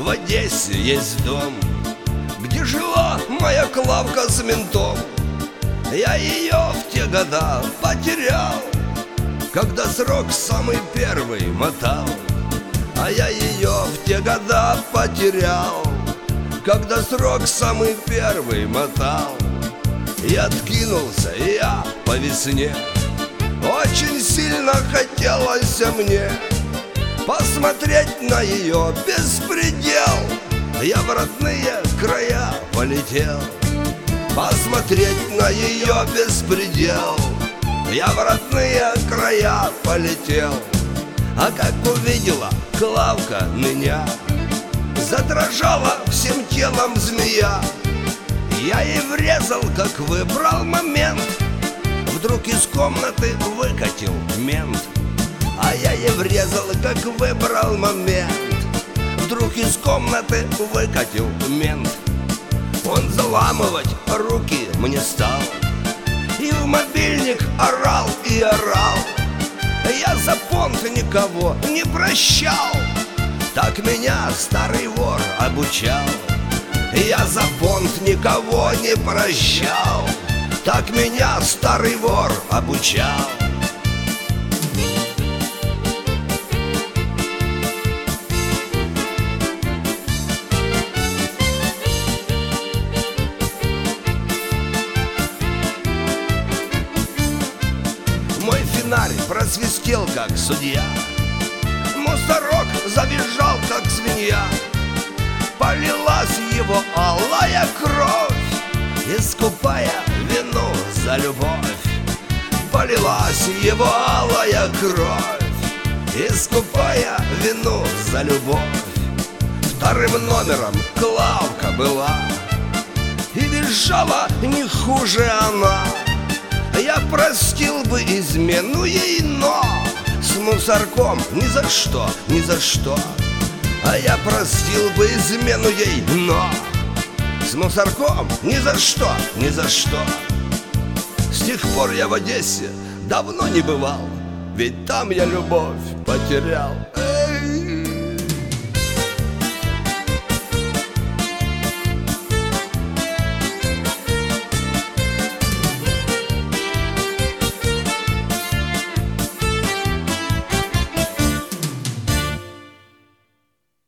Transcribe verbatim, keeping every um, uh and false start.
в Одессе есть дом, где жила моя Клавка с ментом. Я ее в те года потерял, когда срок самый первый мотал. А я ее в те года потерял, когда срок самый первый мотал. И откинулся я по весне, очень сильно хотелось мне посмотреть на ее беспредел. Я в родные края полетел посмотреть на ее беспредел. Я в родные края полетел. А как увидела Клавка меня, задрожала всем телом змея. Я ей врезал, как выбрал момент. Вдруг из комнаты выкатил мент. А я ей врезал, как выбрал момент. Вдруг из комнаты выкатил мент. Он заламывать руки мне стал и в мобильник орал и орал. Я за понт никого не прощал, так меня старый вор обучал. Я за понт никого не прощал, так меня старый вор обучал. Мой фонарь просвистел, как судья, мусорок завизжал, как свинья. Полилась его алая кровь, искупая вину за любовь. Полилась его алая кровь, искупая вину за любовь. Вторым номером Клавка была, и визжала не хуже она. Я простил бы измену ей, но с мусорком ни за что, ни за что. А я простил бы измену ей, но с мусорком ни за что, ни за что. С тех пор я в Одессе давно не бывал, ведь там я любовь потерял.